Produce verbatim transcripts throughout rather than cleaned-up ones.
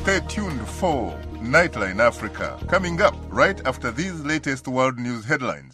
Stay tuned for Nightline Africa, coming up right after these latest world news headlines.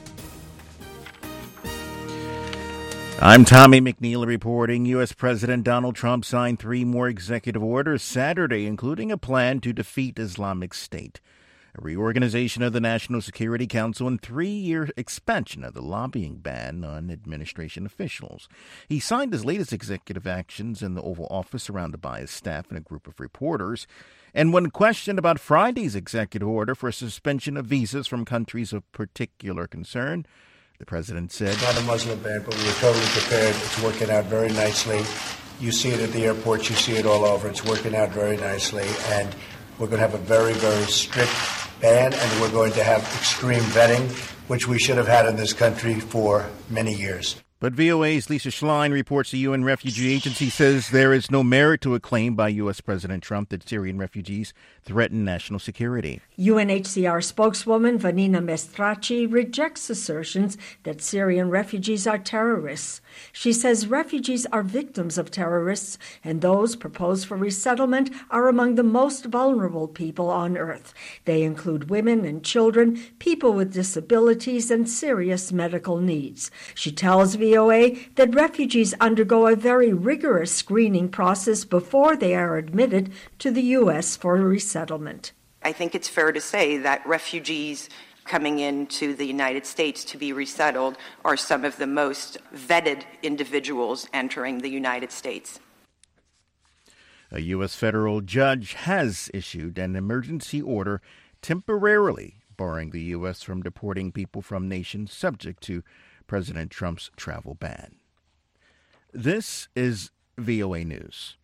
I'm Tommy McNeil reporting. U S. President Donald Trump signed three more executive orders Saturday, including a plan to defeat Islamic State, a reorganization of the National Security Council, and three-year expansion of the lobbying ban on administration officials. He signed his latest executive actions in the Oval Office, surrounded by his staff and a group of reporters. And when questioned about Friday's executive order for suspension of visas from countries of particular concern, the president said, "Not a Muslim ban, but we were totally prepared. It's working out very nicely. You see it at the airports. You see it all over. It's working out very nicely. And we're going to have a very, very strict ban, and we're going to have extreme vetting, which we should have had in this country for many years." But V O A's Lisa Schlein reports the U N Refugee Agency says there is no merit to a claim by U S. President Trump that Syrian refugees threaten national security. U N H C R spokeswoman Vanina Mestrachi rejects assertions that Syrian refugees are terrorists. She says refugees are victims of terrorists, and those proposed for resettlement are among the most vulnerable people on earth. They include women and children, people with disabilities, and serious medical needs. She tells V O A that refugees undergo a very rigorous screening process before they are admitted to the U S for resettlement. I think it's fair to say that refugees coming into the United States to be resettled are some of the most vetted individuals entering the United States. A U S federal judge has issued an emergency order temporarily barring the U S from deporting people from nations subject to President Trump's travel ban. This is V O A News.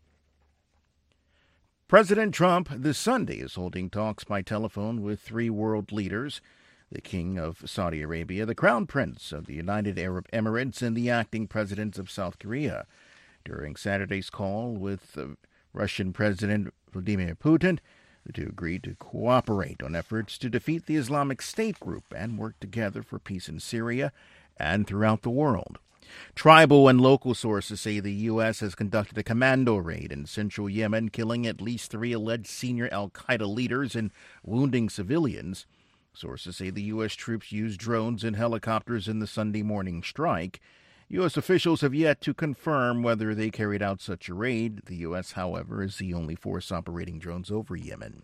President Trump this Sunday is holding talks by telephone with three world leaders, the King of Saudi Arabia, the Crown Prince of the United Arab Emirates, and the acting president of South Korea. During Saturday's call with uh, Russian President Vladimir Putin, the two agreed to cooperate on efforts to defeat the Islamic State group and work together for peace in Syria and throughout the world. Tribal and local sources say the U S has conducted a commando raid in central Yemen, killing at least three alleged senior al-Qaeda leaders and wounding civilians. Sources say the U S troops used drones and helicopters in the Sunday morning strike. U S officials have yet to confirm whether they carried out such a raid. The U S, however, is the only force operating drones over Yemen.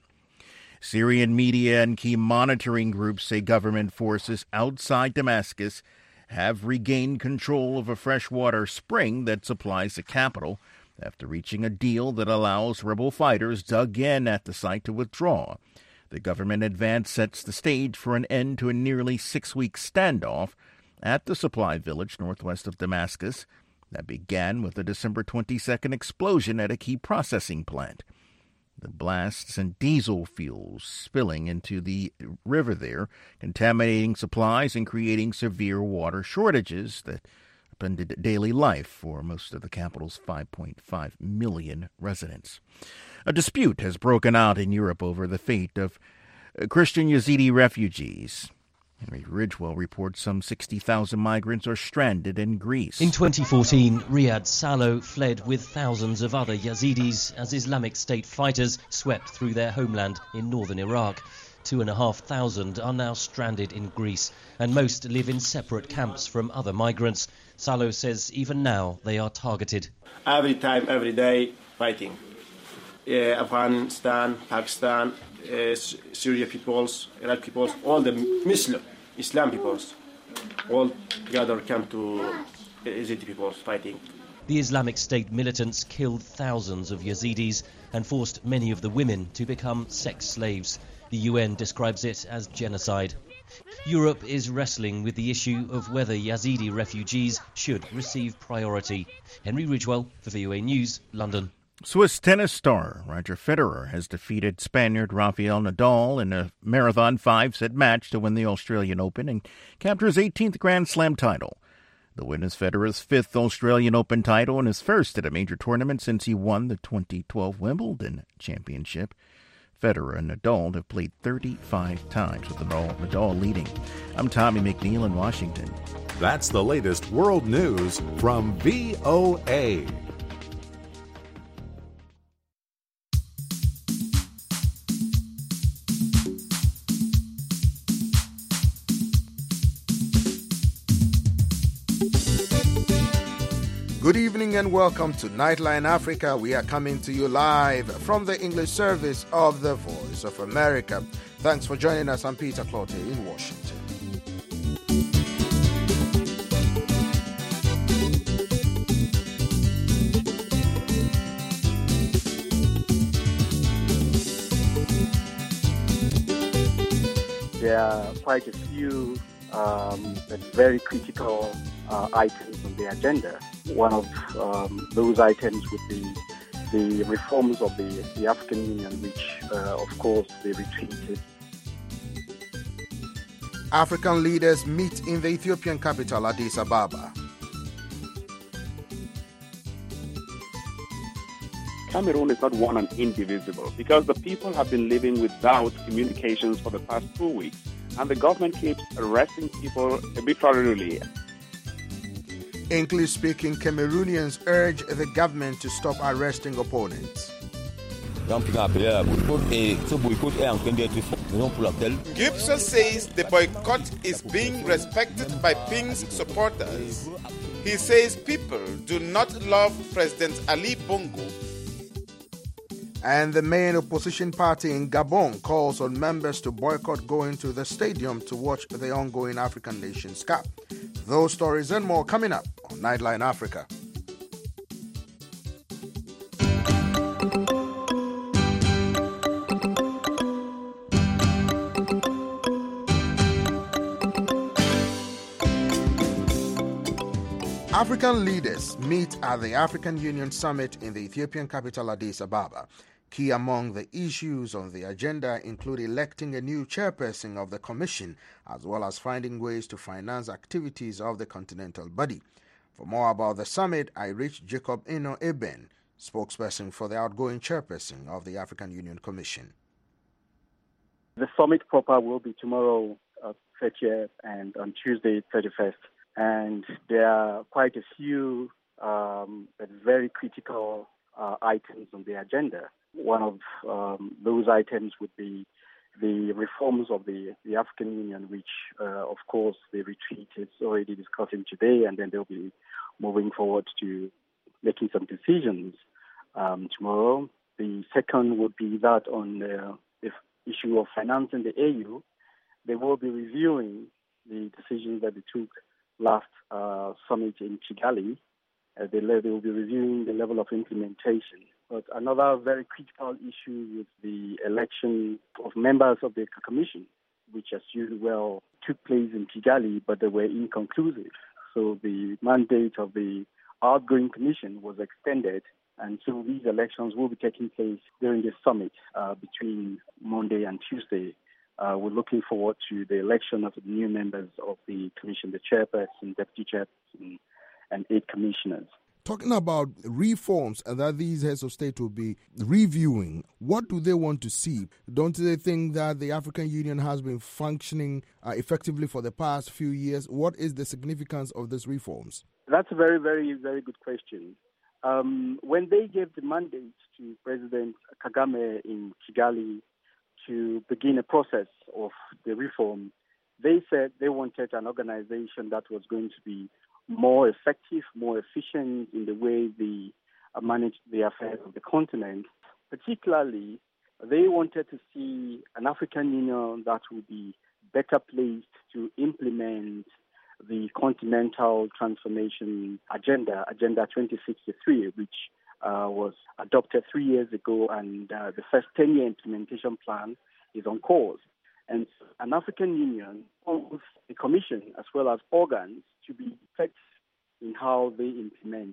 Syrian media and key monitoring groups say government forces outside Damascus have regained control of a freshwater spring that supplies the capital after reaching a deal that allows rebel fighters dug in at the site to withdraw. The government advance sets the stage for an end to a nearly six-week standoff at the supply village northwest of Damascus that began with a December twenty-second explosion at a key processing plant. The blasts and diesel fuels spilling into the river there, contaminating supplies and creating severe water shortages that upended daily life for most of the capital's five point five million residents. A dispute has broken out in Europe over the fate of Christian Yazidi refugees. Henry Ridgewell reports some sixty thousand migrants are stranded in Greece. In twenty fourteen, Riyad Salo fled with thousands of other Yazidis as Islamic State fighters swept through their homeland in northern Iraq. Two and a half thousand are now stranded in Greece, and most live in separate camps from other migrants. Salo says even now they are targeted. Every time, every day, fighting. Uh, Afghanistan, Pakistan, uh, Syria peoples, Iraq peoples, all the Muslim, Islam peoples, all together come to Yazidi peoples fighting. The Islamic State militants killed thousands of Yazidis and forced many of the women to become sex slaves. The U N describes it as genocide. Europe is wrestling with the issue of whether Yazidi refugees should receive priority. Henry Ridgewell for V O A News, London. Swiss tennis star Roger Federer has defeated Spaniard Rafael Nadal in a marathon five-set match to win the Australian Open and capture his eighteenth Grand Slam title. The win is Federer's fifth Australian Open title and his first at a major tournament since he won the twenty twelve Wimbledon Championship. Federer and Nadal have played thirty-five times, with Nadal, Nadal leading. I'm Tommy McNeil in Washington. That's the latest world news from V O A. Good evening and welcome to Nightline Africa. We are coming to you live from the English service of the Voice of America. Thanks for joining us. I'm Peter Clotte in Washington. There are quite a few um, very critical uh, items on the agenda. One of um, those items would be the reforms of the, the African Union, which, uh, of course, they retreated. African leaders meet in the Ethiopian capital, Addis Ababa. Cameroon is not one and indivisible because the people have been living without communications for the past two weeks, and the government keeps arresting people arbitrarily. English-speaking Cameroonians urge the government to stop arresting opponents. Gibson says the boycott is being respected by Ping's supporters. He says people do not love President Ali Bongo. And the main opposition party in Gabon calls on members to boycott going to the stadium to watch the ongoing African Nations Cup. Those stories and more coming up on Nightline Africa. African leaders meet at the African Union Summit in the Ethiopian capital Addis Ababa. Key among the issues on the agenda include electing a new chairperson of the Commission, as well as finding ways to finance activities of the continental body. For more about the summit, I reached Jacob Ino Eben, spokesperson for the outgoing chairperson of the African Union Commission. The summit proper will be tomorrow, uh, thirtieth, and on Tuesday, thirty-first. And there are quite a few um, very critical uh, items on the agenda. One of um, those items would be the reforms of the, the African Union, which, uh, of course, the retreat is already discussing today, and then they'll be moving forward to making some decisions um, tomorrow. The second would be that on the, the issue of financing the A U, they will be reviewing the decisions that they took last uh, summit in Kigali. Uh, they, they will be reviewing the level of implementation. But another very critical issue is the election of members of the Commission, which, as usual, took place in Kigali, but they were inconclusive. So the mandate of the outgoing Commission was extended, and so these elections will be taking place during the summit uh, between Monday and Tuesday. Uh, we're looking forward to the election of the new members of the Commission, the chairperson, deputy chairperson, and eight commissioners. Talking about reforms that these heads of state will be reviewing, what do they want to see? Don't they think that the African Union has been functioning uh, effectively for the past few years? What is the significance of these reforms? That's a very, very, very good question. Um, when they gave the mandate to President Kagame in Kigali to begin a process of the reform, they said they wanted an organization that was going to be more effective, more efficient in the way they uh, manage the affairs of the continent. Particularly, they wanted to see an African Union that would be better placed to implement the continental transformation agenda, Agenda twenty sixty-three, which uh, was adopted three years ago, and uh, the first ten-year implementation plan is on course. And an African Union owns a commission as well as organs to be effective in how they implement.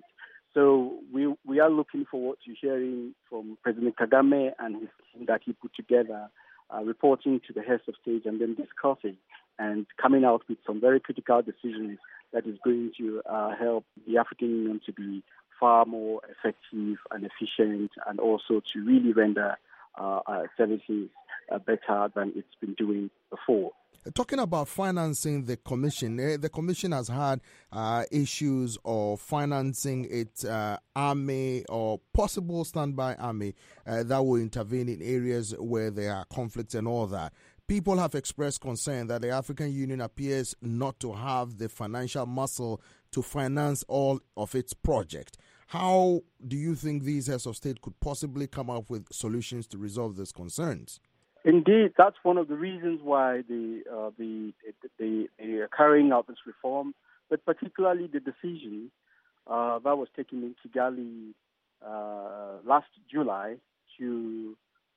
So we we are looking forward to hearing from President Kagame and his team that he put together, uh, reporting to the heads of state and then discussing and coming out with some very critical decisions that is going to uh, help the African Union to be far more effective and efficient, and also to really render uh, uh, services uh, better than it's been doing before. Talking about financing the commission, eh, the commission has had uh, issues of financing its uh, army or possible standby army uh, that will intervene in areas where there are conflicts and all that. People have expressed concern that the African Union appears not to have the financial muscle to finance all of its projects. How do you think these heads of state could possibly come up with solutions to resolve these concerns? Indeed, that's one of the reasons why the, uh, the, the, they are carrying out this reform, but particularly the decision uh, that was taken in Kigali uh, last July to,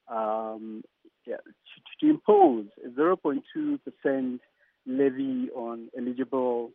um, yeah, to, to impose a zero point two percent levy on eligible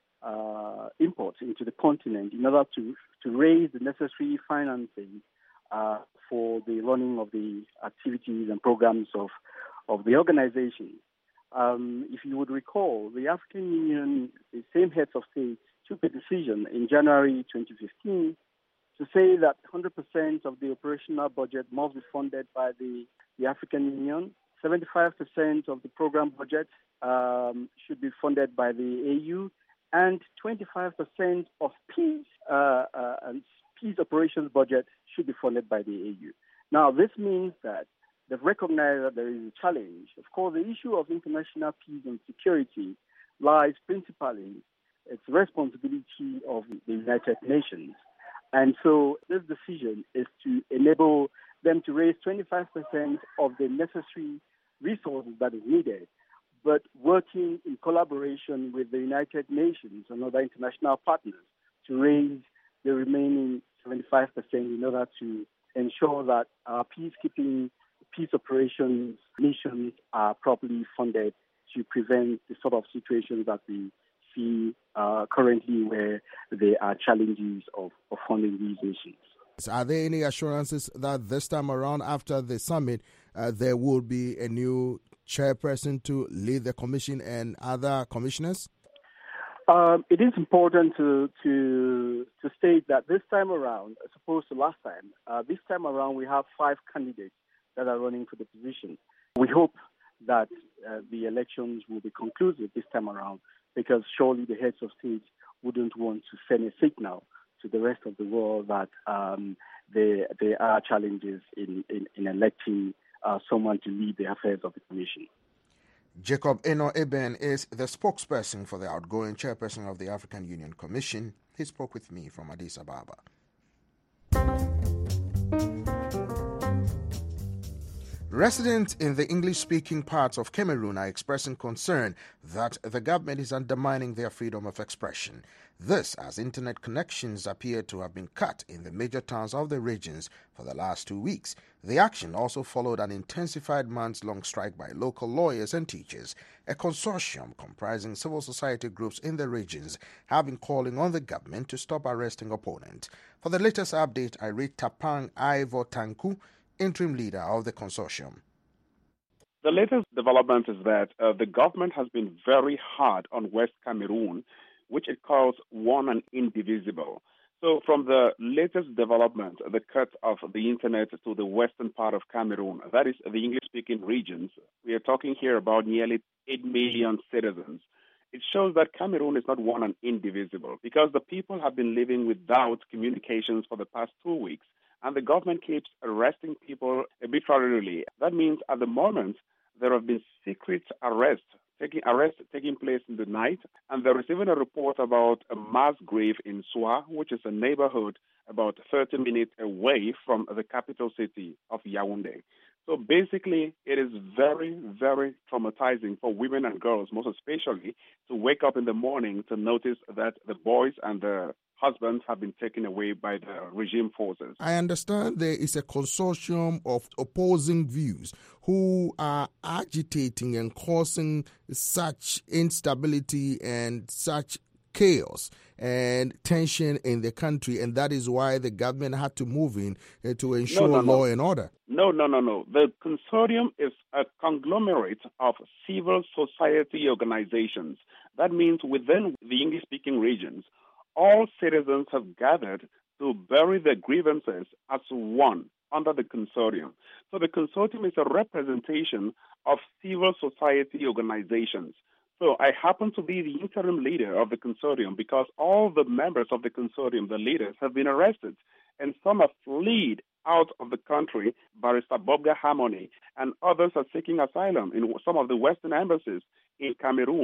uh, imports into the continent in order to, to raise the necessary financing uh, for the running of the activities and programs of, of the organization. Um, if you would recall, the African Union, the same heads of state, took a decision in January twenty fifteen to say that one hundred percent of the operational budget must be funded by the, the African Union. seventy-five percent of the program budget um, should be funded by the A U, and twenty-five percent of peace uh, uh, and peace operations budget should be funded by the A U. Now, this means that they've recognized that there is a challenge. Of course, the issue of international peace and security lies principally, it's the responsibility of the United Nations. And so this decision is to enable them to raise twenty-five percent of the necessary resources that is needed, but working in collaboration with the United Nations and other international partners to raise the remaining seventy-five percent in order to ensure that our peacekeeping, peace operations missions are properly funded to prevent the sort of situations that we see uh, currently where there are challenges of, of funding these missions. Are there any assurances that this time around after the summit uh, there will be a new chairperson to lead the commission and other commissioners? Um, it is important to, to to state that this time around, as opposed to last time, uh, this time around we have five candidates that are running for the position. We hope that uh, the elections will be conclusive this time around, because surely the heads of state wouldn't want to send a signal to the rest of the world that um, there, there are challenges in, in, in electing uh, someone to lead the affairs of the commission. Jacob Eno Eben is the spokesperson for the outgoing chairperson of the African Union Commission. He spoke with me from Addis Ababa. Residents in the English-speaking parts of Cameroon are expressing concern that the government is undermining their freedom of expression. This as internet connections appear to have been cut in the major towns of the regions for the last two weeks. The action also followed an intensified months-long strike by local lawyers and teachers. A consortium comprising civil society groups in the regions have been calling on the government to stop arresting opponents. For the latest update, I read Tapang Ivo Tanku, interim leader of the consortium. The latest development is that uh, the government has been very hard on West Cameroon, which it calls one and indivisible. So from the latest development, the cut of the internet to the western part of Cameroon, that is the English-speaking regions, we are talking here about nearly eight million citizens. It shows that Cameroon is not one and indivisible, because the people have been living without communications for the past two weeks. And the government keeps arresting people arbitrarily. That means at the moment, there have been secret arrests, taking arrests taking place in the night. And there is even a report about a mass grave in Soa, which is a neighborhood about thirty minutes away from the capital city of Yaoundé. So basically, it is very, very traumatizing for women and girls, most especially, to wake up in the morning to notice that the boys and the husbands have been taken away by the regime forces. I understand there is a consortium of opposing views who are agitating and causing such instability and such chaos and tension in the country, and that is why the government had to move in uh, to ensure no, no, no. law and order. No, no, no, no. The consortium is a conglomerate of civil society organizations. That means within the English-speaking regions, all citizens have gathered to bury their grievances as one under the consortium. So the consortium is a representation of civil society organizations. So I happen to be the interim leader of the consortium because all the members of the consortium, the leaders, have been arrested, and some have fled out of the country, Barrister Bobga Harmony, and others are seeking asylum in some of the Western embassies in Cameroon.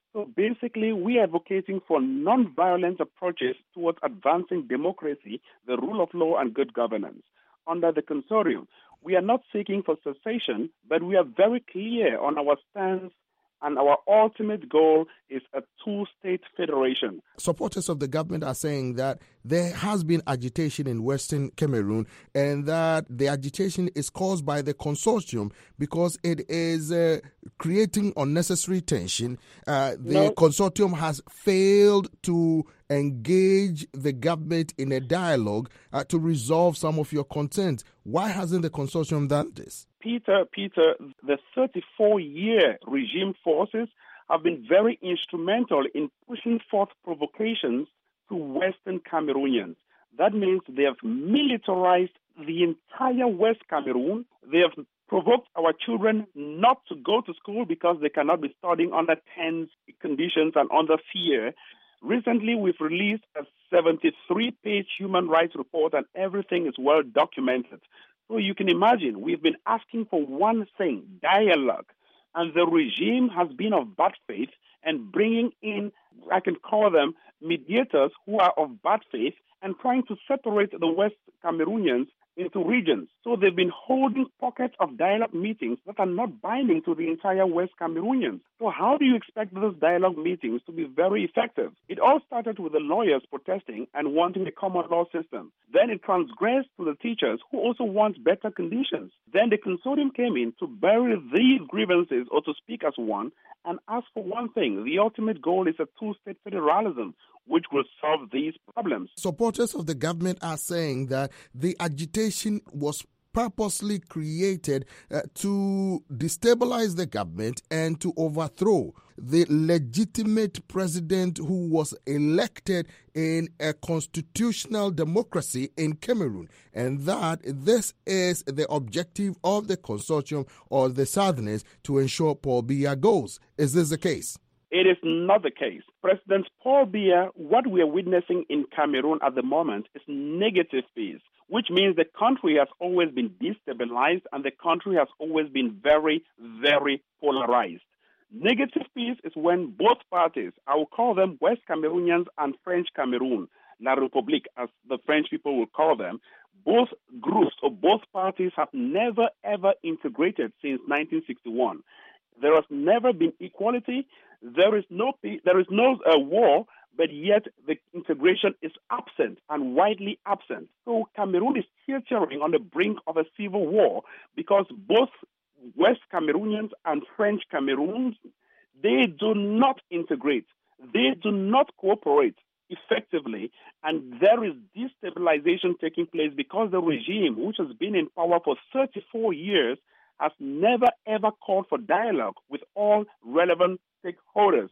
So basically, we are advocating for non-violent approaches towards advancing democracy, the rule of law, and good governance. Under the consortium, we are not seeking for cessation, but we are very clear on our stance, and our ultimate goal is a two-state federation. Supporters of the government are saying that there has been agitation in Western Cameroon and that the agitation is caused by the consortium because it is uh, creating unnecessary tension. Uh, the no. consortium has failed to engage the government in a dialogue uh, to resolve some of your concerns. Why hasn't the consortium done this? Peter, Peter, the thirty-four-year regime forces have been very instrumental in pushing forth provocations to Western Cameroonians. That means they have militarized the entire West Cameroon. They have provoked our children not to go to school because they cannot be studying under tense conditions and under fear. Recently, we've released a seventy-three page human rights report, and everything is well documented. So you can imagine, we've been asking for one thing, dialogue. And the regime has been of bad faith and bringing in, I can call them, mediators who are of bad faith and trying to separate the West Cameroonians into regions. So they've been holding pockets of dialogue meetings that are not binding to the entire West Cameroonians. So how do you expect those dialogue meetings to be very effective? It all started with the lawyers protesting and wanting a common law system. Then it transgressed to the teachers who also want better conditions. Then the consortium came in to bury these grievances, or to speak as one, and ask for one thing. The ultimate goal is a two-state federalism, which will solve these problems. Supporters of the government are saying that the agitation was purposely created uh, to destabilize the government and to overthrow the legitimate president who was elected in a constitutional democracy in Cameroon, and that this is the objective of the consortium or the Southerners to ensure Paul Biya goes. Is this the case? It is not the case. President Paul Biya, what we are witnessing in Cameroon at the moment is negative peace, which means the country has always been destabilized and the country has always been very, very polarized. Negative peace is when both parties, I will call them West Cameroonians and French Cameroon, La République, as the French people will call them, both groups or both parties have never ever integrated since nineteen sixty-one. There has never been equality. There is no there is no uh, war, but yet the integration is absent and widely absent. So Cameroon is teetering on the brink of a civil war because both West Cameroonians and French Cameroons, they do not integrate. They do not cooperate effectively, and there is destabilization taking place because the regime, which has been in power for thirty-four years, has never ever called for dialogue with all relevant stakeholders.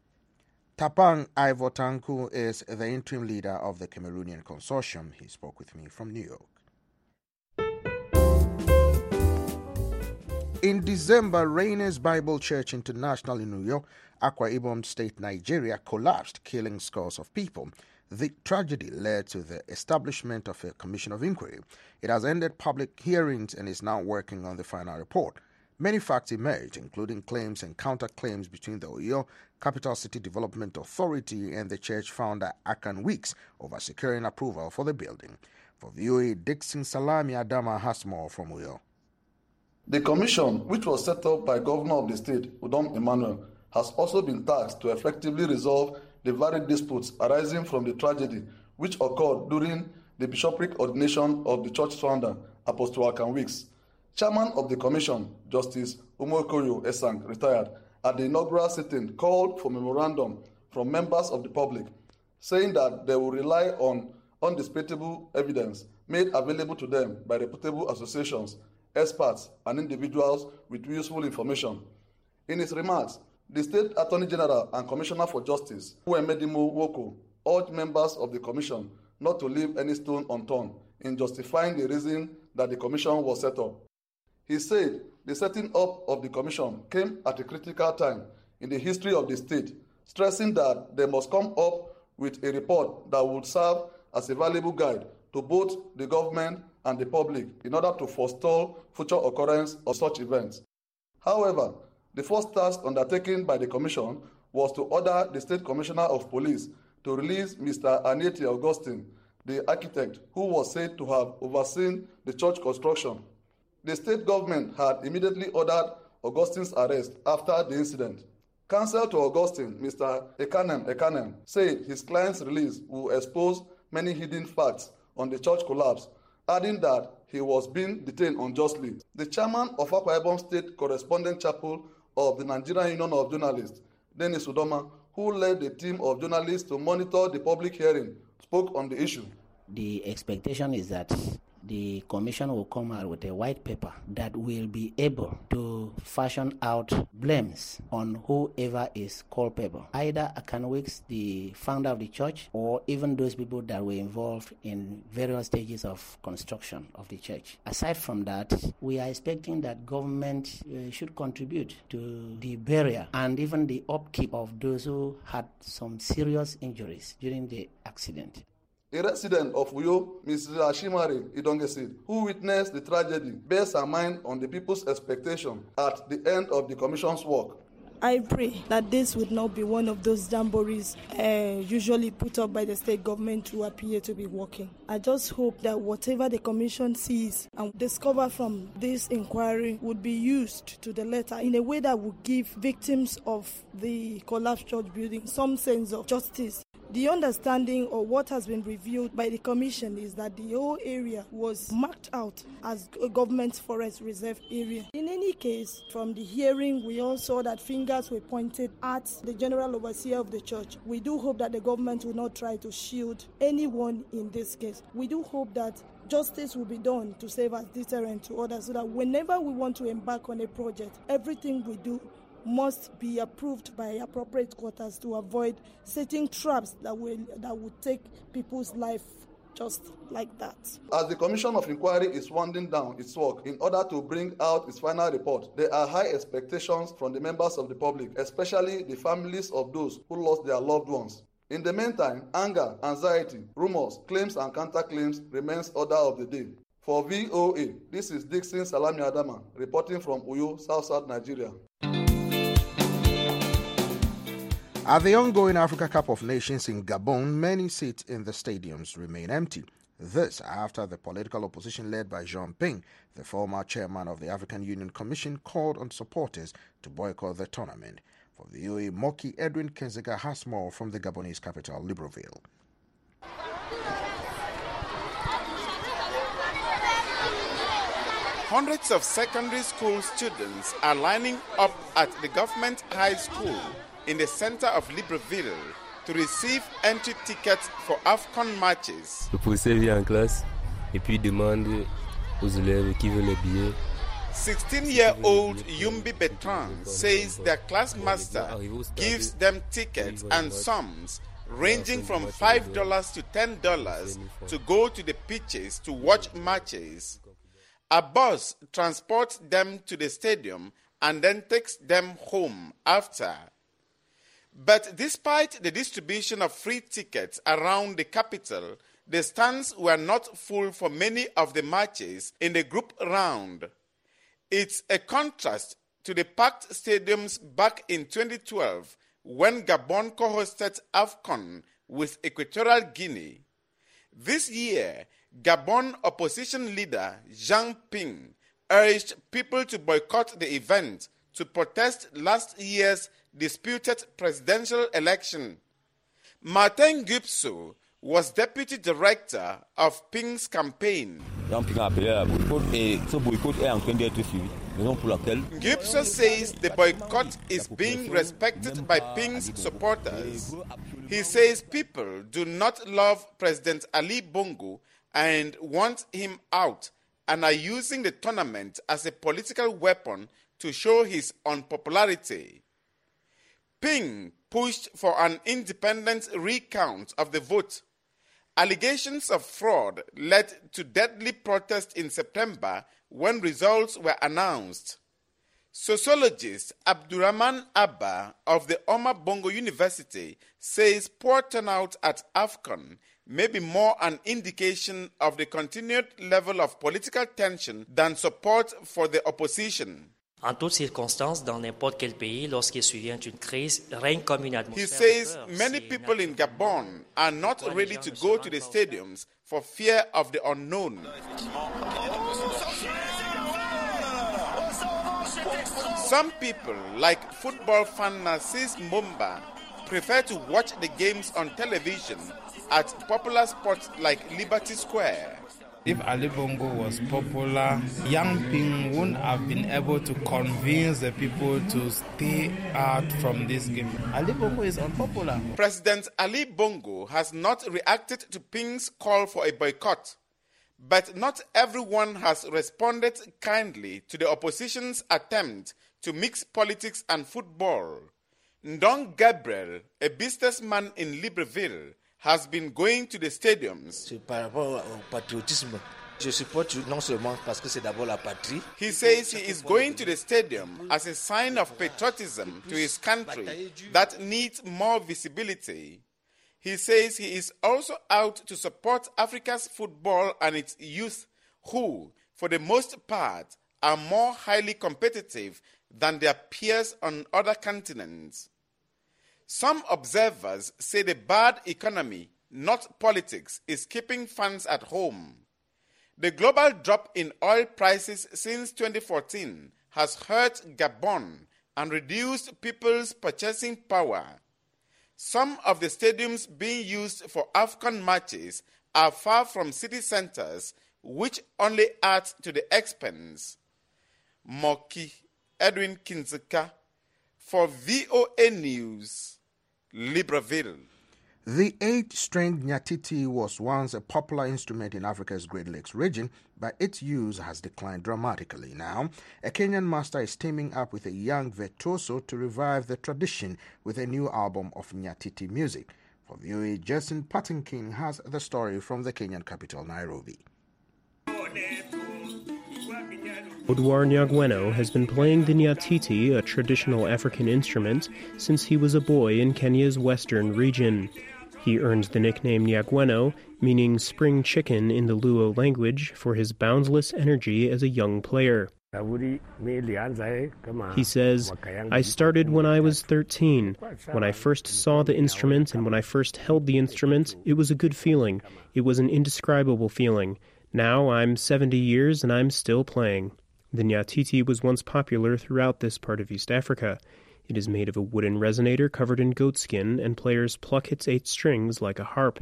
Tapang Ivor Tanku is the interim leader of the Cameroonian Consortium. He spoke with me from New York. In December, Rainers Bible Church International in New York, Akwa Ibom State, Nigeria, collapsed, killing scores of people. The tragedy led to the establishment of a commission of inquiry. It has ended public hearings and is now working on the final report. Many facts emerged, including claims and counterclaims between the Oyo Capital City Development Authority and the church founder Akan Weeks over securing approval for the building. For V O A, Dixon Salami Adama has more from Oyo. The commission, which was set up by Governor of the state, Udom Emmanuel, has also been tasked to effectively resolve the varied disputes arising from the tragedy which occurred during the bishopric ordination of the church founder, Apostle Akan Weeks. Chairman of the commission, Justice Umokoyo Esang, retired, at the inaugural sitting called for memorandum from members of the public, saying that they will rely on undisputable evidence made available to them by reputable associations, experts, and individuals with useful information. In his remarks, the State Attorney General and Commissioner for Justice, Uemedimo Woko, urged members of the Commission not to leave any stone unturned in justifying the reason that the Commission was set up. He said the setting up of the Commission came at a critical time in the history of the state, stressing that they must come up with a report that would serve as a valuable guide to both the government and the public in order to forestall future occurrence of such events. However, the first task undertaken by the Commission was to order the State Commissioner of Police to release Mister Aneti Augustine, the architect who was said to have overseen the church construction. The state government had immediately ordered Augustine's arrest after the incident. Counsel to Augustine, Mister Ekanem Ekanem, said his client's release will expose many hidden facts on the church collapse, adding that he was being detained unjustly. The chairman of Akwa Ibom State Correspondent Chapel of the Nigerian Union of Journalists, Dennis Udoma, who led a team of journalists to monitor the public hearing, spoke on the issue. The expectation is that the commission will come out with a white paper that will be able to fashion out blames on whoever is culpable, either Akanwix, the founder of the church, or even those people that were involved in various stages of construction of the church. Aside from that, we are expecting that government uh, should contribute to the burial and even the upkeep of those who had some serious injuries during the accident. A resident of Uyo, Missus Ashimari Idongesid, who witnessed the tragedy, bears her mind on the people's expectation at the end of the commission's work. I pray that this would not be one of those jamborees uh, usually put up by the state government to appear to be working. I just hope that whatever the commission sees and discover from this inquiry would be used to the letter in a way that would give victims of the collapsed church building some sense of justice. The understanding of what has been reviewed by the commission is that the whole area was marked out as a government forest reserve area. In any case, from the hearing, we all saw that fingers were pointed at the general overseer of the church. We do hope that the government will not try to shield anyone in this case. We do hope that justice will be done to serve as deterrent to others so that whenever we want to embark on a project, everything we do must be approved by appropriate quarters to avoid setting traps that will that would take people's life just like that. As the Commission of Inquiry is winding down its work in order to bring out its final report, there are high expectations from the members of the public, especially the families of those who lost their loved ones. In the meantime, anger, anxiety, rumors, claims and counterclaims remains order of the day. For V O A, this is Dixon Salami Adama reporting from Uyo, South-South Nigeria. At the ongoing Africa Cup of Nations in Gabon, many seats in the stadiums remain empty. This after the political opposition led by Jean Ping, the former chairman of the African Union Commission, called on supporters to boycott the tournament. For the U A E, Moki Edwin Kenziga has more from the Gabonese capital, Libreville. Hundreds of secondary school students are lining up at the government high school in the center of Libreville to receive entry tickets for AFCON matches. Le professeur vient en classe et puis demande aux élèves qui veulent les billets. sixteen-year-old Yumbi Bertrand says their class master gives them tickets and sums ranging from five dollars to ten dollars to go to the pitches to watch matches. A bus transports them to the stadium and then takes them home after. But despite the distribution of free tickets around the capital, the stands were not full for many of the matches in the group round. It's a contrast to the packed stadiums back in twenty twelve when Gabon co-hosted AFCON with Equatorial Guinea. This year, Gabon opposition leader Jean Ping urged people to boycott the event to protest last year's disputed presidential election. Martin Gupso was deputy director of Ping's campaign. Gupso says the boycott is being respected by Ping's supporters. He says people do not love President Ali Bongo and want him out and are using the tournament as a political weapon to show his unpopularity. Ping pushed for an independent recount of the vote. Allegations of fraud led to deadly protests in September when results were announced. Sociologist Abdurrahman Abba of the Omar Bongo University says poor turnout at AFCON may be more an indication of the continued level of political tension than support for the opposition. En toutes circonstances, dans n'importe quel pays, lorsqu'il survient une crise, règne comme une He atmosphère says de peur. many people in Gabon are not ready to go to the stadiums for fear of the unknown. Some people, like football fan Narcisse Mbomba, prefer to watch the games on television at popular spots like Liberty Square. If Ali Bongo was popular, Yang Ping wouldn't have been able to convince the people to stay out from this game. Ali Bongo is unpopular. President Ali Bongo has not reacted to Ping's call for a boycott, but not everyone has responded kindly to the opposition's attempt to mix politics and football. Ndong Gabriel, a businessman in Libreville, has been going to the stadiums. He says he is going to the stadium as a sign of patriotism to his country that needs more visibility. He says he is also out to support Africa's football and its youth who, for the most part, are more highly competitive than their peers on other continents. Some observers say the bad economy, not politics, is keeping fans at home. The global drop in oil prices since twenty fourteen has hurt Gabon and reduced people's purchasing power. Some of the stadiums being used for AFCON matches are far from city centers, which only adds to the expense. Moki Edwin Kinzeka for V O A News, Libreville. The eight-stringed nyatiti was once a popular instrument in Africa's Great Lakes region, but its use has declined dramatically. Now, a Kenyan master is teaming up with a young virtuoso to revive the tradition with a new album of nyatiti music. For V O A, Jason Patinkin has the story from the Kenyan capital, Nairobi. Odwar Nyagweno has been playing the nyatiti, a traditional African instrument, since he was a boy in Kenya's western region. He earned the nickname Nyagweno, meaning spring chicken in the Luo language, for his boundless energy as a young player. He says, I started when I was thirteen. When I first saw the instrument and when I first held the instrument, it was a good feeling. It was an indescribable feeling. Now I'm seventy years and I'm still playing. The nyatiti was once popular throughout this part of East Africa. It is made of a wooden resonator covered in goatskin, and players pluck its eight strings like a harp.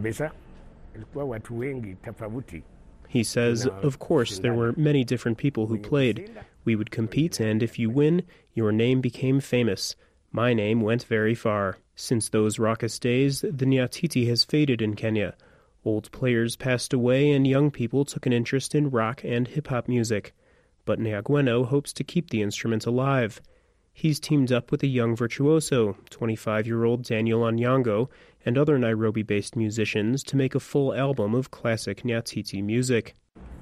He says, of course, there were many different people who played. We would compete, and if you win, your name became famous. My name went very far. Since those raucous days, the nyatiti has faded in Kenya. Old players passed away, and young people took an interest in rock and hip-hop music. But Nyagweno hopes to keep the instrument alive. He's teamed up with a young virtuoso, twenty-five-year-old Daniel Onyango, and other Nairobi-based musicians to make a full album of classic nyatiti music.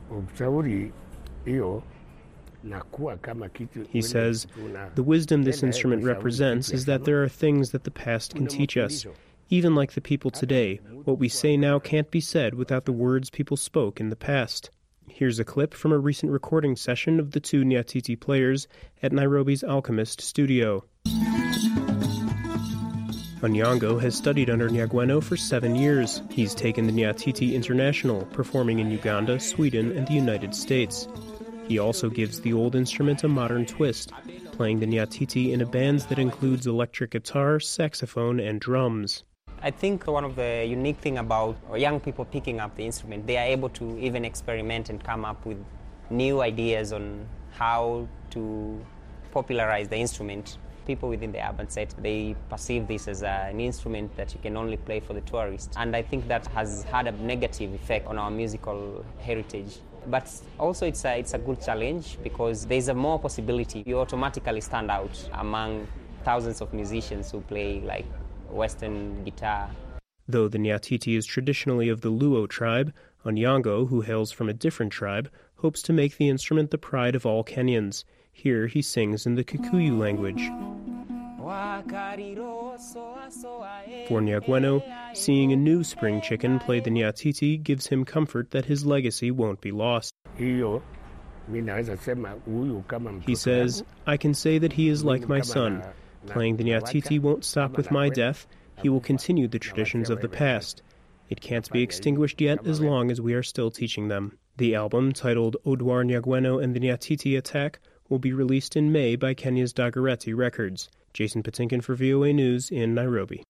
He says, the wisdom this instrument represents is that there are things that the past can teach us. Even like the people today, what we say now can't be said without the words people spoke in the past. Here's a clip from a recent recording session of the two nyatiti players at Nairobi's Alchemist studio. Onyango has studied under Nyagweno for seven years. He's taken the Nyatiti International, performing in Uganda, Sweden, and the United States. He also gives the old instrument a modern twist, playing the Nyatiti in a band that includes electric guitar, saxophone, and drums. I think one of the unique thing about young people picking up the instrument, they are able to even experiment and come up with new ideas on how to popularize the instrument. People within the urban set, they perceive this as a, an instrument that you can only play for the tourists. And I think that has had a negative effect on our musical heritage. But also it's a, it's a good challenge because there's a more possibility. You automatically stand out among thousands of musicians who play like Western guitar. Though the Nyatiti is traditionally of the Luo tribe, Onyango, who hails from a different tribe, hopes to make the instrument the pride of all Kenyans. Here he sings in the Kikuyu language. For Nyagweno, seeing a new spring chicken play the Nyatiti gives him comfort that his legacy won't be lost. He says, I can say that he is like my son. Playing the Nyatiti won't stop with my death. He will continue the traditions of the past. It can't be extinguished yet as long as we are still teaching them. The album, titled Odwar Nyagweno and the Nyatiti Attack, will be released in May by Kenya's Dagoretti Records. Jason Patinkin for V O A News in Nairobi.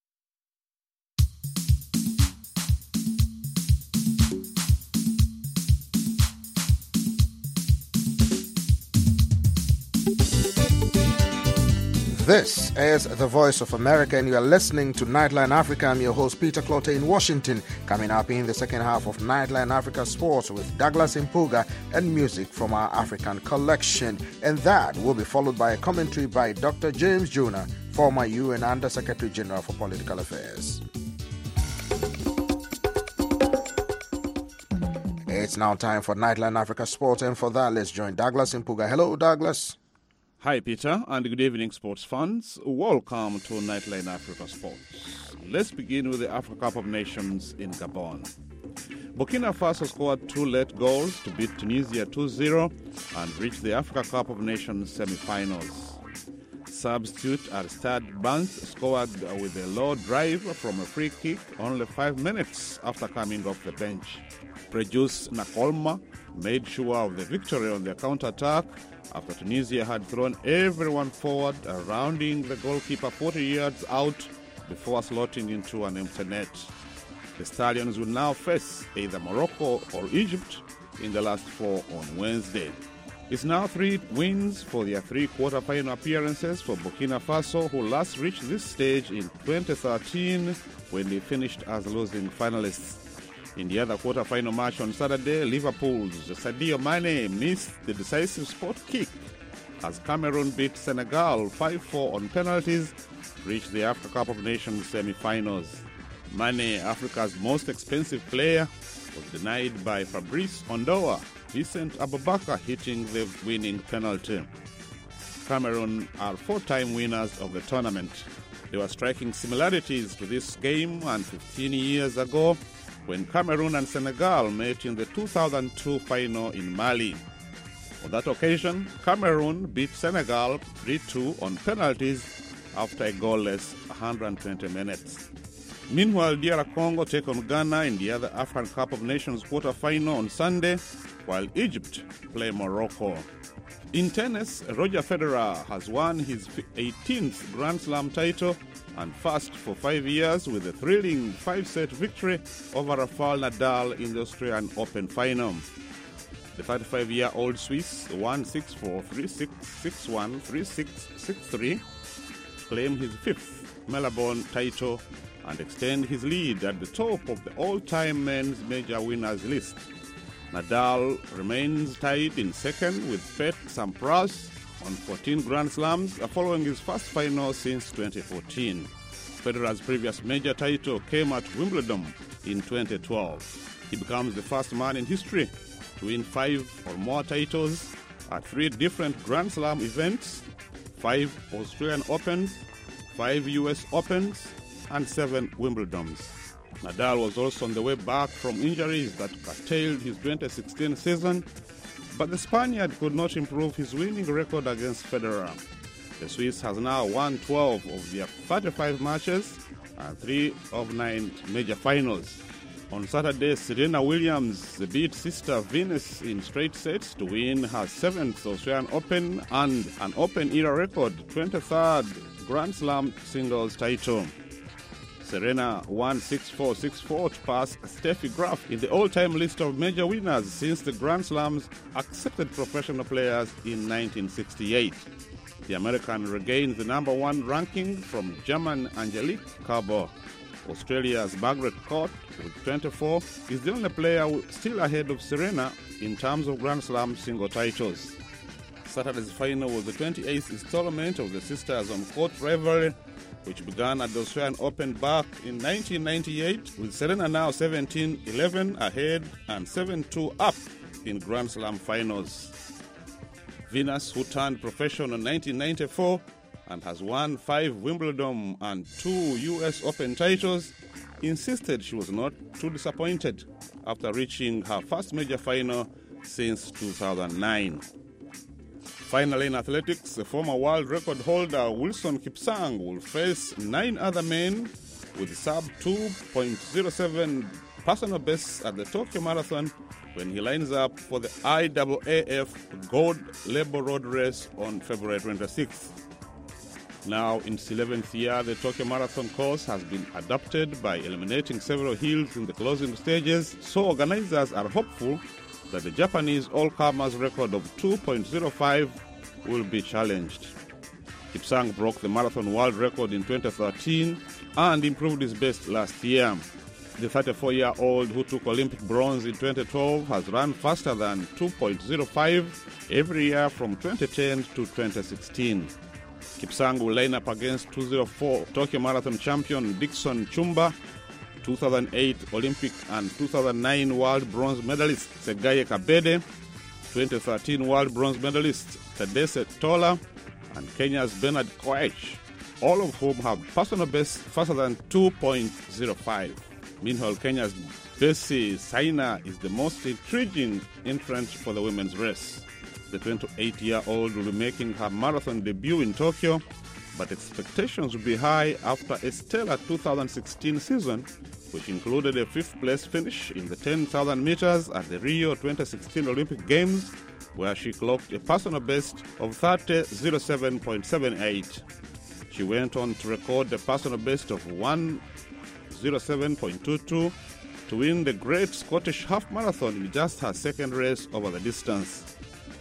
This is the Voice of America, and you are listening to Nightline Africa. I'm your host, Peter Clotte in Washington. Coming up in the second half of Nightline Africa Sports with Douglas Impuga and music from our African collection. And that will be followed by a commentary by Doctor James Joyner, former U N Under-Secretary General for Political Affairs. It's now time for Nightline Africa Sports, and for that, let's join Douglas Impuga. Hello, Douglas. Hi, Peter, and good evening, sports fans. Welcome to Nightline Africa Sports. Let's begin with the Africa Cup of Nations in Gabon. Burkina Faso scored two late goals to beat Tunisia two zero and reach the Africa Cup of Nations semi-finals. Substitute Aristide Bant scored with a low drive from a free kick only five minutes after coming off the bench. Prejus Nakolma made sure of the victory on their counter-attack after Tunisia had thrown everyone forward, rounding the goalkeeper forty yards out before slotting into an empty net. The Stallions will now face either Morocco or Egypt in the last four on Wednesday. It's now three wins for their three quarter-final appearances for Burkina Faso, who last reached this stage in twenty thirteen when they finished as losing finalists. In the other quarter-final match on Saturday, Liverpool's Sadio Mane missed the decisive spot kick as Cameroon beat Senegal five four on penalties to reach the Africa Cup of Nations semi-finals. Mane, Africa's most expensive player, was denied by Fabrice Ondoa, Vincent Abubakar hitting the winning penalty. Cameroon are four-time winners of the tournament. There were striking similarities to this game and fifteen years ago, when Cameroon and Senegal met in the two thousand two final in Mali. On that occasion, Cameroon beat Senegal three two on penalties after a goalless one hundred twenty minutes. Meanwhile, D R Congo take on Ghana in the other African Cup of Nations quarter-final on Sunday, while Egypt play Morocco. In tennis, Roger Federer has won his eighteenth Grand Slam title and first for five years with a thrilling five-set victory over Rafael Nadal in the Australian Open final. The thirty-five-year-old Swiss won six four, three six, six one, three six, six three, claimed his fifth Melbourne title and extend his lead at the top of the all-time men's major winners list. Nadal remains tied in second with Pete Sampras on fourteen Grand Slams, following his first final since twenty fourteen. Federer's previous major title came at Wimbledon in twenty twelve. He becomes the first man in history to win five or more titles at three different Grand Slam events, five Australian Opens, five U S Opens, and seven Wimbledons. Nadal was also on the way back from injuries that curtailed his twenty sixteen season, but the Spaniard could not improve his winning record against Federer. The Swiss has now won twelve of their thirty-five matches and three of nine major finals. On Saturday, Serena Williams beat sister Venus in straight sets to win her seventh Australian Open and an Open-era record twenty-third Grand Slam singles title. Serena won six four, six four to pass Steffi Graf in the all-time list of major winners since the Grand Slams accepted professional players in nineteen sixty-eight. The American regained the number one ranking from German Angelique Kerber. Australia's Margaret Court, with twenty-four, is the only player still ahead of Serena in terms of Grand Slam single titles. Saturday's final was the twenty-eighth installment of the Sisters on Court rivalry, which began at the Australian Open back in nineteen ninety-eight, with Serena now seventeen eleven ahead and seven two up in Grand Slam finals. Venus, who turned professional in nineteen ninety-four and has won five Wimbledon and two U S Open titles, insisted she was not too disappointed after reaching her first major final since two thousand nine. Finally, in athletics, the former world record holder Wilson Kipsang will face nine other men with sub two point oh seven personal bests at the Tokyo Marathon when he lines up for the I A A F Gold Label Road Race on February twenty-sixth. Now, in its eleventh year, the Tokyo Marathon course has been adapted by eliminating several hills in the closing stages, so organizers are hopeful that the Japanese all-comers record of two point oh five will be challenged. Kipsang broke the marathon world record in twenty thirteen and improved his best last year. The thirty-four-year-old who took Olympic bronze in twenty twelve has run faster than two point oh five every year from twenty ten to twenty sixteen. Kipsang will line up against two thousand four Tokyo Marathon champion Dickson Chumba, two thousand eight Olympic and two thousand nine world bronze medalist Segaye Kabede, twenty thirteen world bronze medalist Tadesse Tola, and Kenya's Bernard Koech, all of whom have personal bests faster than two point oh five. Meanwhile, Kenya's Bessie Saina is the most intriguing entrant for the women's race. The twenty-eight-year-old will be making her marathon debut in Tokyo, but expectations will be high after a stellar two thousand sixteen season, which included a fifth-place finish in the ten thousand meters at the Rio twenty sixteen Olympic Games, where she clocked a personal best of thirty oh seven point seven eight. She went on to record a personal best of one oh seven point two two to win the Great Scottish Half Marathon in just her second race over the distance.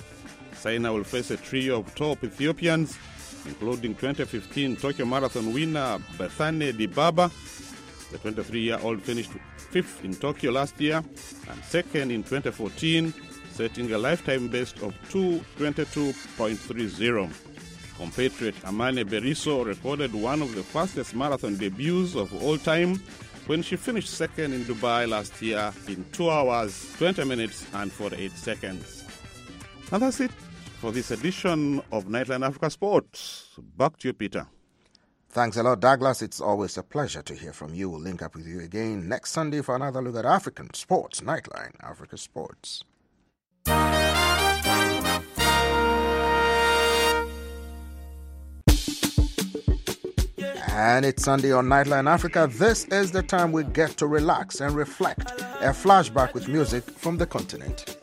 Saina will face a trio of top Ethiopians, including twenty fifteen Tokyo Marathon winner Bethane Dibaba. The twenty-three-year-old finished fifth in Tokyo last year and second in twenty fourteen, setting a lifetime best of two twenty-two point three oh. Compatriot Amane Beriso recorded one of the fastest marathon debuts of all time when she finished second in Dubai last year in two hours, twenty minutes and forty-eight seconds. And that's it for this edition of Nightline Africa Sports. Back to you, Peter. Thanks a lot, Douglas. It's always a pleasure to hear from you. We'll link up with you again next Sunday for another look at African sports. Nightline Africa Sports. And it's Sunday on Nightline Africa. This is the time we get to relax and reflect. A flashback with music from the continent.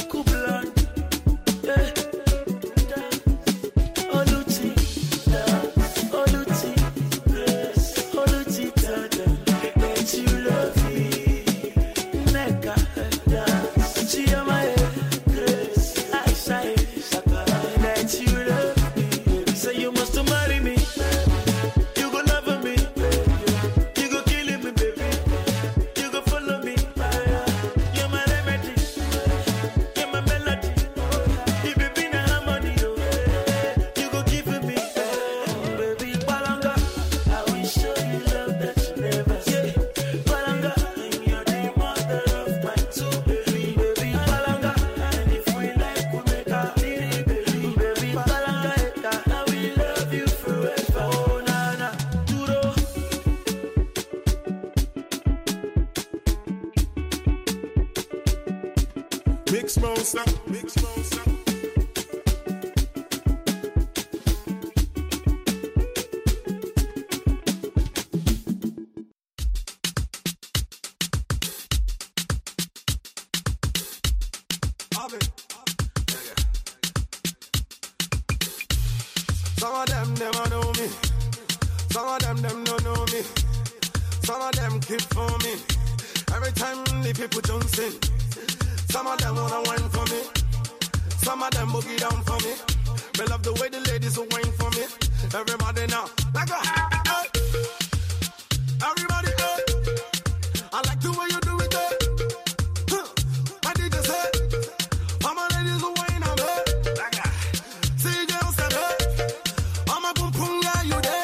Oluti, Mix monster, mix monster. Some of them never know me. Some of them them don't know me. Some of them keep for me. Every time the people jump in. Some of them wanna wine for me. Some of them boogie down for me. They love the way the ladies will wine for me. Everybody now, like a hey. Everybody, hey. I like the way you do it, hey. Huh. I did just say, all my ladies will wine on me. Like a see girls said, hey. I'm a boom boom, yeah, you there.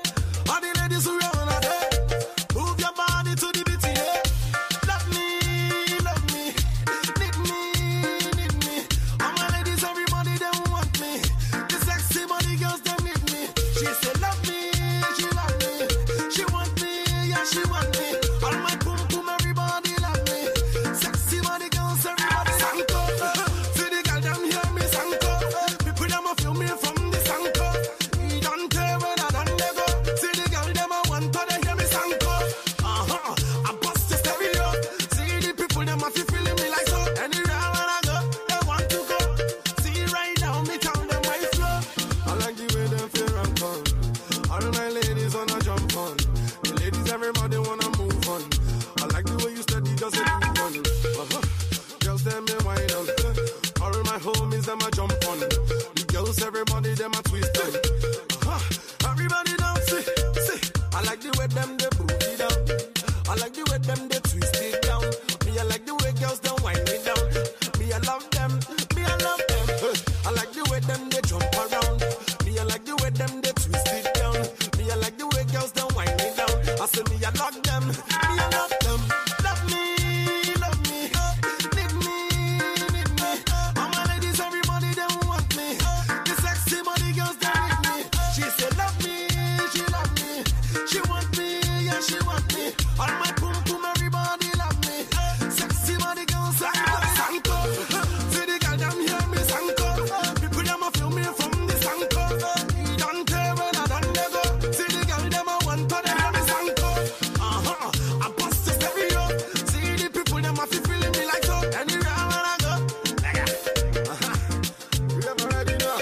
All the ladies who run out there. Move your body to the beat, yeah. Love me, love me. Need me, need me. All my ladies, everybody, they want me. The sexy body girls, they need me. She said, love me, she love me. She want me, yeah, she want me. All my boom boom, everybody love me. Sexy body girls, everybody sanko. See the girl, them hear me sanko. People, them a feel me from the sanko. We don't care when I done they go. See the girl, them a want to they hear me sanko. Uh-huh, I bust the stereo. See the people, them a feel feeling me like so. Anywhere when I go, they want to go. See right now, me tell them my flow. I like the way them feel and come. All my ladies wanna jump on. The ladies, everybody wanna move on. I like the way you steady, just a move on. Uh-huh. Girls, them me wine on. All my homies, them a jump on. The girls, everybody, them a twist on. Uh-huh. Everybody down, see, see. I like the way them they booty down. I like the way them they twist it down. Me, I like the way girls don't wind me down. Me, I love them. Me, I love them. I like the way them they jump around. Me, I like the way them they twist it down. Me, I like the way girls don't wind me down. I say me, I love them. Me, I love them. Love me, love me. Need me, need me. All my ladies, everybody, they want me. The sexy body girls, they need me. She said, love me, she love me. She want me, yeah, she want me. All my pum pum, everybody love me. Sexy body girls, everybody sanko. See the girl, them hear me sanko. People, them a feel me from the sanko. Don't care when I done they go. See the girl, them a want to they hear me sanko. Uh-huh, I bust the stereo. See the people, them a feel feeling me like so. Anywhere when I go, like that. Uh-huh, you ever ready now?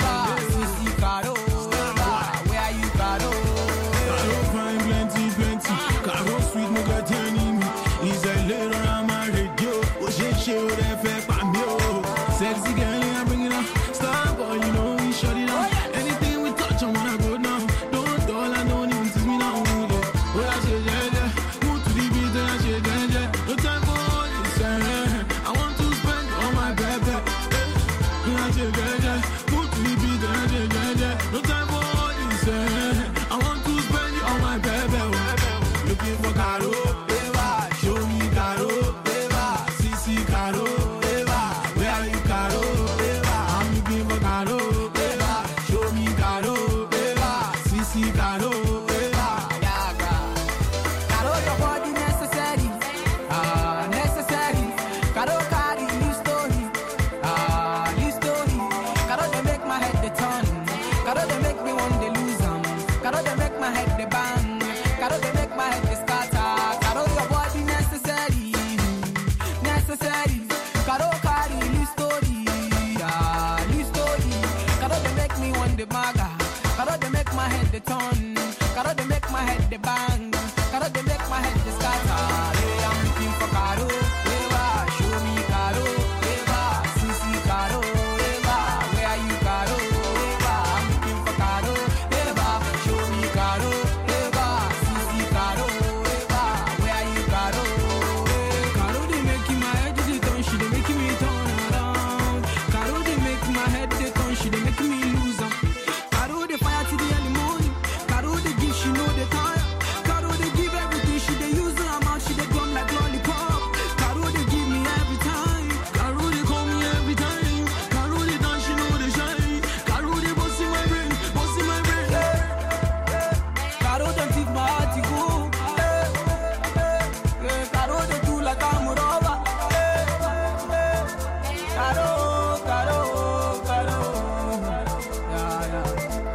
Plenty, plenty. want the maga. Caro they make my head the turn. Caro they make my head the bang. Caro they make my head the scatter. Hey, I'm looking for Caro. Eva, show me Caro. Eva, Sisi Caro. Eva, where are you Caro? Eva, I'm looking for Caro. Eva, show me Caro. Eva, Sisi Caro. Eva, where are you Caro? Hey, Caro they making my head the turn. She they making me turn around. Caro they make my head the turn. She they making me lose them. Caro they fire to the early morning. Caro they give she know the time. Caro they give everything. She they use her amount. She they come like lollipop. Caro they give me every time. Caro they call me every time. Caro they dance. She know the shine. Caro they boss in my brain. Boss in my brain. Caro they take my heart to go. Caro they do like I'm a robber. Caro, Caro, Caro. Yeah, yeah.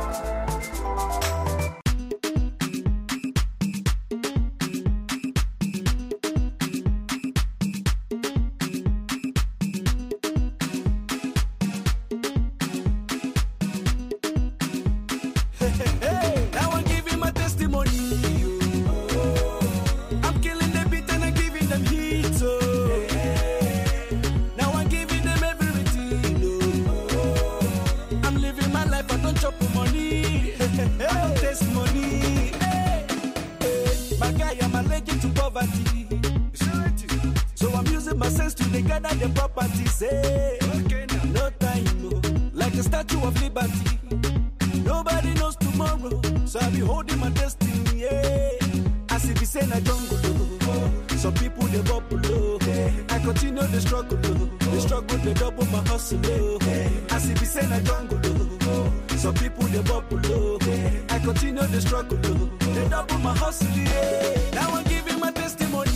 Hey, now I'm giving my testimony. Oh. I'm killing the beat and I'm giving them heat. Oh. Now I'm giving them everything. Oh. I'm living my life, I don't chop for money. I don't taste money. Hey, my guy, I'm allergic to poverty. So I'm using my sense to they gather the properties. Hey, no time, no. Like a statue of liberty. Nobody knows tomorrow, so I be holding my destiny. Yeah. As if it's in a jungle, oh. Some people they bubble, oh. I continue the struggle, oh. The struggle they double my hustle, oh. As if it's in a jungle, oh. Some people they bubble, oh. I continue the struggle, oh. They double my hustle, yeah. Now I'm giving my testimony.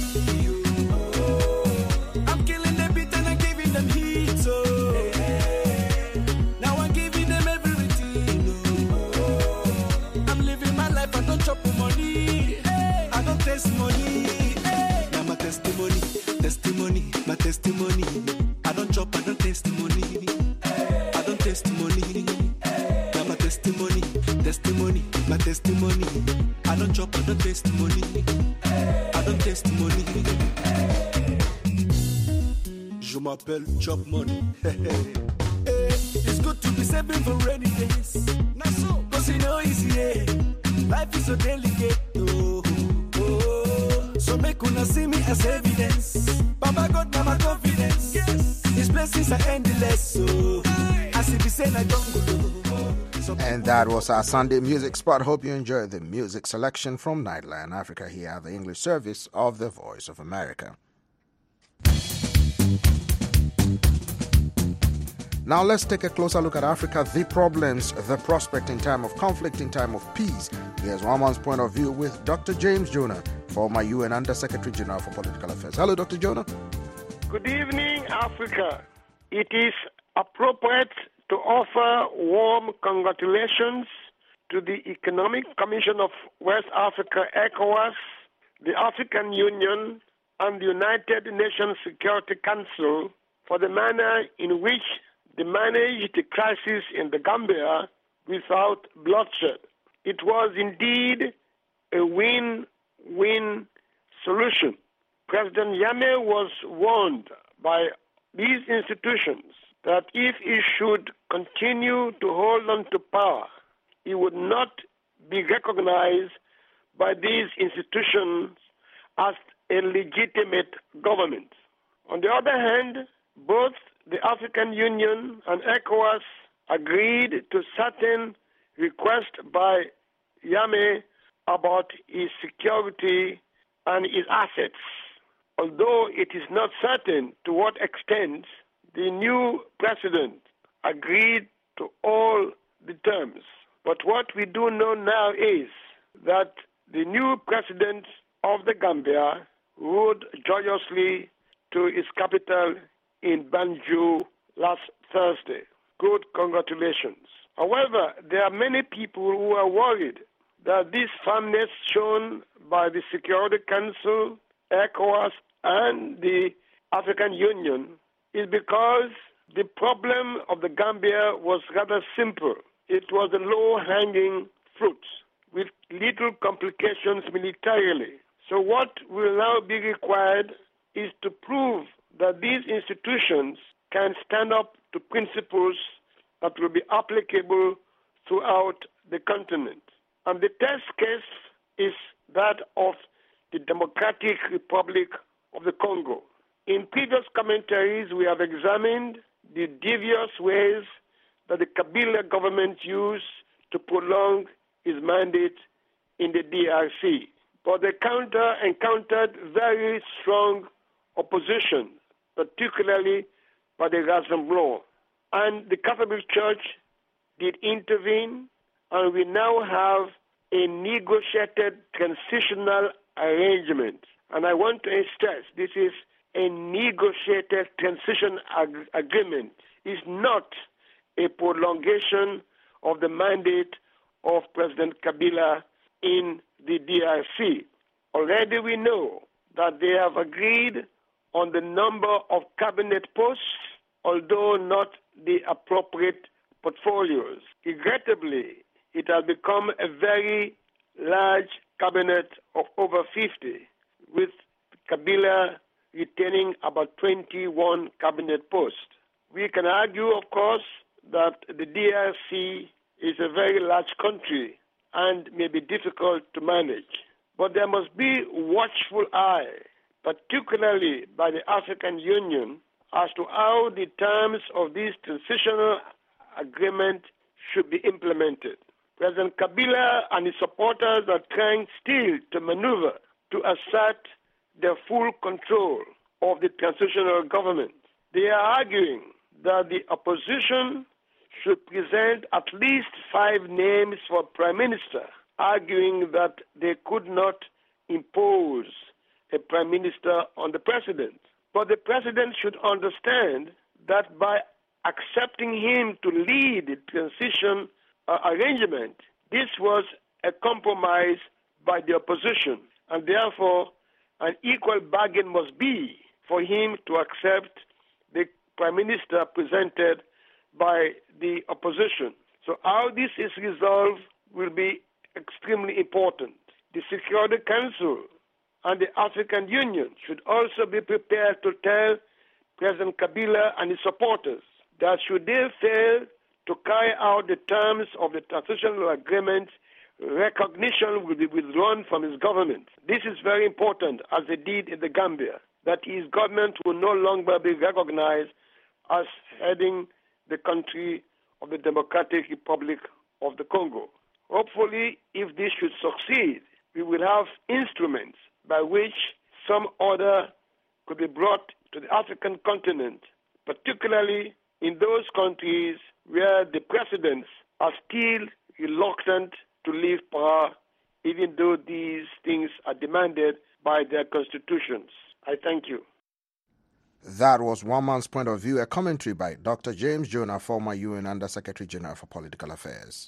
Oh. I'm killing the beat and I'm giving them heat, oh. Now I'm giving them everything, oh. I'm living my life, I don't chop for money. I don't taste money. Now my testimony, testimony, my testimony. I don't chop, I don't taste money. I don't taste money. Now my testimony, testimony, my testimony. I don't chop, I don't taste money. I don't taste money. Je m'appelle Chop Money. It's good to be saving for rainy days. Cause you know easy, yeah. Life is so delicate. Oh, oh. So make una see me as evidence. Baba God, now my confidence. Yes. His blessings are endless. So as if he said I don't go. And that was our Sunday music spot. Hope you enjoyed the music selection from Nightline Africa here at the English service of the Voice of America. Now let's take a closer look at Africa, the problems, the prospect in time of conflict, in time of peace. Here's one man's point of view with Doctor James Jonah, former U N Under-Secretary General for Political Affairs. Hello, Doctor Jonah. Good evening, Africa. It is appropriate to offer warm congratulations to the Economic Commission of West Africa, ECOWAS, the African Union, and the United Nations Security Council for the manner in which they managed the crisis in the Gambia without bloodshed. It was indeed a win-win solution. President Yame was warned by these institutions that if he should continue to hold on to power, he would not be recognized by these institutions as a legitimate government. On the other hand, both the African Union and ECOWAS agreed to certain requests by Yame about his security and his assets, although it is not certain to what extent the new president agreed to all the terms. But what we do know now is that the new president of the Gambia rode joyously to his capital in Banjul last Thursday. Good congratulations. However, there are many people who are worried that this firmness shown by the Security Council, ECOWAS, and the African Union is because the problem of the Gambia was rather simple. It was a low-hanging fruit with little complications militarily. So what will now be required is to prove that these institutions can stand up to principles that will be applicable throughout the continent. And the test case is that of the Democratic Republic of the Congo. In previous commentaries, we have examined the devious ways that the Kabila government used to prolong its mandate in the D R C. But the counter encountered very strong opposition, particularly by the Rassemblement. And the Catholic Church did intervene, and we now have a negotiated transitional arrangement. And I want to stress, this is a negotiated transition ag- agreement. It's not a prolongation of the mandate of President Kabila in the D R C. Already we know that they have agreed on the number of cabinet posts, although not the appropriate portfolios. Regrettably, it has become a very large cabinet of over fifty, with Kabila retaining about twenty-one cabinet posts. We can argue, of course, that the D R C is a very large country and may be difficult to manage. But there must be watchful eye, particularly by the African Union, as to how the terms of this transitional agreement should be implemented. President Kabila and his supporters are trying still to maneuver to assert their full control of the transitional government. They are arguing that the opposition should present at least five names for prime minister, arguing that they could not impose a prime minister on the president. But the president should understand that by accepting him to lead the transition uh, arrangement, this was a compromise by the opposition, and therefore an equal bargain must be for him to accept the prime minister presented by the opposition. So how this is resolved will be extremely important. The Security Council and the African Union should also be prepared to tell President Kabila and his supporters that should they fail to carry out the terms of the transitional agreement, recognition will be withdrawn from his government. This is very important, as they did in the Gambia, that his government will no longer be recognized as heading the country of the Democratic Republic of the Congo. Hopefully, if this should succeed, we will have instruments by which some order could be brought to the African continent, particularly in those countries where the presidents are still reluctant to leave power, even though these things are demanded by their constitutions. I thank you. That was one man's point of view, a commentary by Doctor James Jonah, former U N Under-Secretary General for Political Affairs.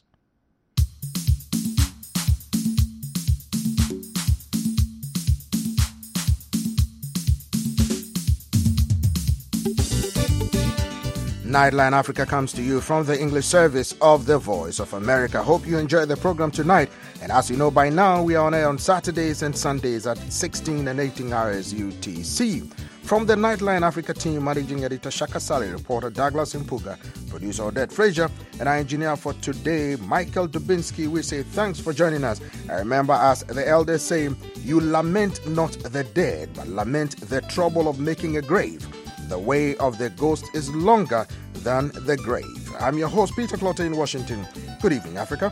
Nightline Africa comes to you from the English service of the Voice of America. Hope you enjoyed the program tonight. And as you know by now, we are on air on Saturdays and Sundays at sixteen and eighteen hours U T C. From the Nightline Africa team, managing editor Shaka Sali, reporter Douglas Impuga, producer Odette Frazier, and our engineer for today, Michael Dubinsky, we say thanks for joining us. And remember, as the elders say, you lament not the dead, but lament the trouble of making a grave. The way of the ghost is longer than the grave. I'm your host, Peter Clotter in Washington. Good evening, Africa.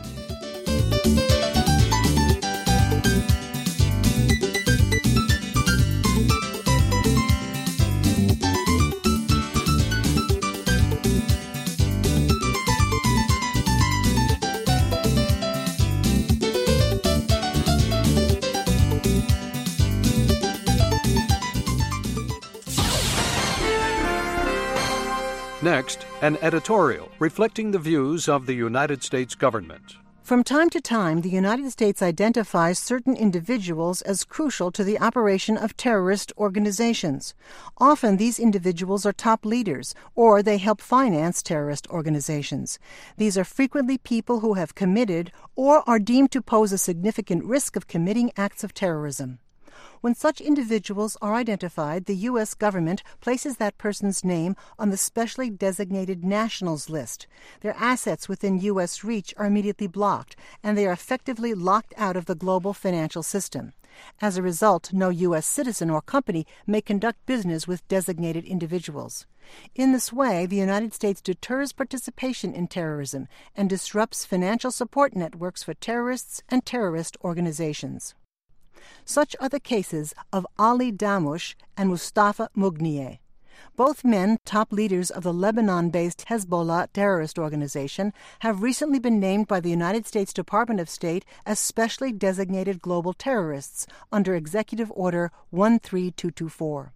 Next, an editorial reflecting the views of the United States government. From time to time, the United States identifies certain individuals as crucial to the operation of terrorist organizations. Often these individuals are top leaders, or they help finance terrorist organizations. These are frequently people who have committed or are deemed to pose a significant risk of committing acts of terrorism. When such individuals are identified, the U S government places that person's name on the specially designated nationals list. Their assets within U S reach are immediately blocked, and they are effectively locked out of the global financial system. As a result, no U S citizen or company may conduct business with designated individuals. In this way, the United States deters participation in terrorism and disrupts financial support networks for terrorists and terrorist organizations. Such are the cases of Ali Damush and Mustafa Mugnieh. Both men, top leaders of the Lebanon-based Hezbollah terrorist organization, have recently been named by the United States Department of State as specially designated global terrorists under Executive Order one three two two four.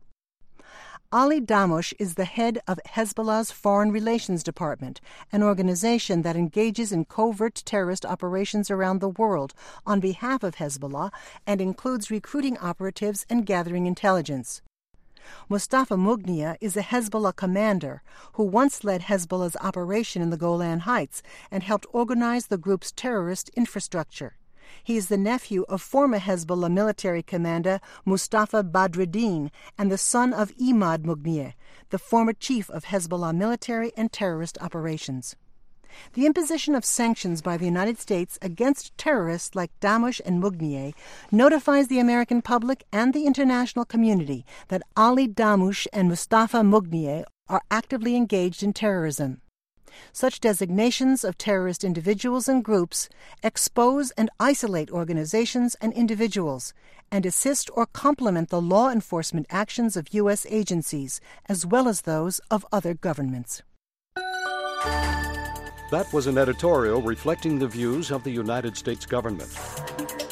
Ali Damush is the head of Hezbollah's Foreign Relations Department, an organization that engages in covert terrorist operations around the world on behalf of Hezbollah and includes recruiting operatives and gathering intelligence. Mustafa Mugnieh is a Hezbollah commander who once led Hezbollah's operation in the Golan Heights and helped organize the group's terrorist infrastructure. He is the nephew of former Hezbollah military commander Mustafa Badreddin and the son of Imad Mugnieh, the former chief of Hezbollah military and terrorist operations. The imposition of sanctions by the United States against terrorists like Damush and Mugnieh notifies the American public and the international community that Ali Damush and Mustafa Mugnieh are actively engaged in terrorism. Such designations of terrorist individuals and groups expose and isolate organizations and individuals and assist or complement the law enforcement actions of U S agencies as well as those of other governments. That was an editorial reflecting the views of the United States government.